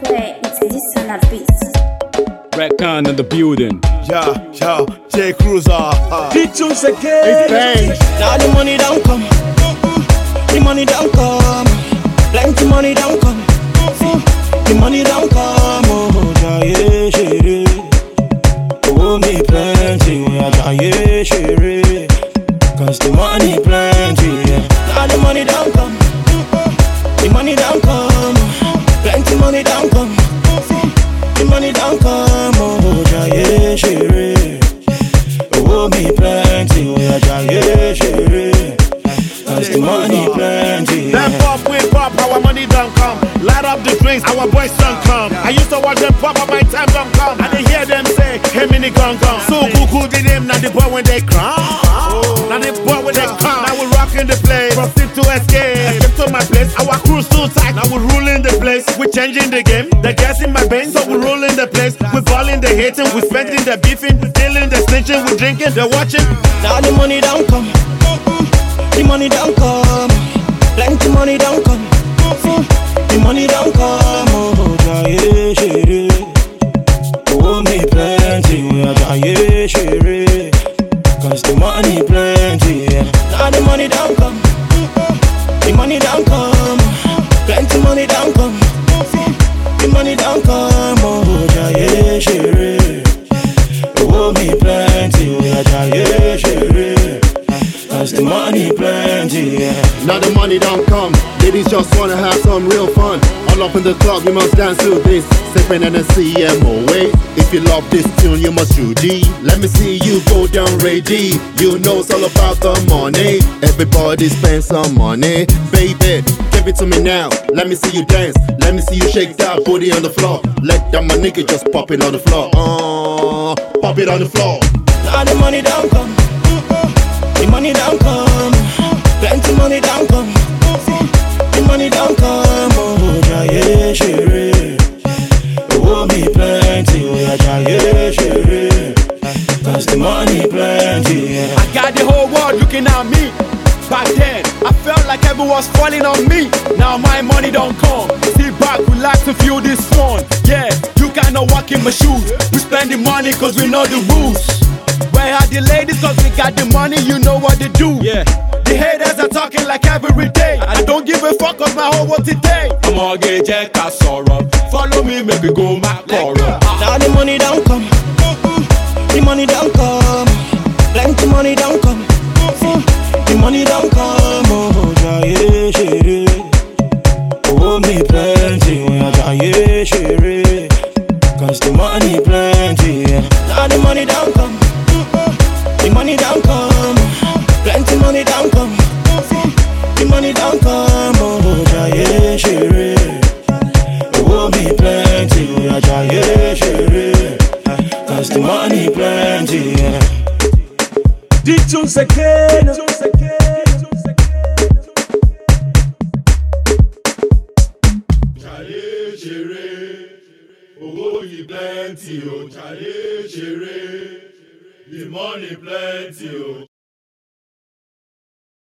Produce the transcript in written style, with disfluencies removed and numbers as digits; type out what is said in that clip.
play, it's this son of beast. Redcon in the building. Yo, J Cruiser. It's bang. Now the money don't come. The money don't come. Plenty money don't come. The money don't come. Oh, jaye shere. Oh, me plenty. Jaye shere. Cause the money plenty. Now the money don't come. The money don't come. Plenty money don't come. The money don't come. Oh, jaye shere. Oh, me plenty. Jaye shere. Cause the money plenty. Them pop, we pop, our money don't come. Light up the drinks, our boys don't come. I used to watch them pop, but my time don't come. And they hear them say, hey, mini gun gun. So cool did them, now the boy when they cry. Now the boy when they come. Now we rocking the place, proceed to escape. Escape to my place, our crew's too tight. Now we ruling the place, we changing the game. The gas in my veins, so we ruling the place. We balling the hating, we spending the beefing, dealing the snitching, we drinking, they watching. Now the money don't come. The money don't come. Plenty money don't come. The money don't come. Oh, jaye shere. Oh, me plenty. Jaye shere. Cause the money plenty. Now the money don't come. The money don't come. Plenty money don't come. The money don't come. Oh, jaye shere. Oh, me plenty. Jaye shere. Cause the money plenty, Now the money don't come. Ladies just wanna have some real fun. All up in the club, you must dance to this. Sipping in a CMOA. If you love this tune, you must Judy. Let me see you go down ready. You know it's all about the money. Everybody spend some money. Baby, give it to me now. Let me see you dance. Let me see you shake that booty on the floor. Let that my nigga just pop it on the floor. Pop it on the floor. Now the money don't come. The money don't come. Plenty money don't come. The money don't come. Oh, jaye shere. Oh, me plenty. Jaye shere. Cause the money plenty. I got the whole world looking at me. Back then, I felt like everyone's falling on me. Now my money don't come. Sit back, relax and feel this one. Yeah, you cannot walk in my shoes. We spend the money cause we know the rules. Where are the ladies? Cause we got the money, you know what they do. Yeah. The haters are talking like every day. I don't give a fuck cause my whole world today. I'm all gay, check that sorrow. Follow me, maybe go my chorus. Now the money don't come. The money don't come. Plenty money don't come. The money don't come. Oh, jaye shere. Oh, me plenty. Jaye shere. Cause the money plenty. Now the money don't come. The money don't come. Plenty money don't come. The money don't come. Oh, jaye shere. Oh, me plenty. Jaye shere. Cause the money plenty. Ditunes again. Jaye shere. Oh, you plenty, oh, jaye shere. The money plenty, oh.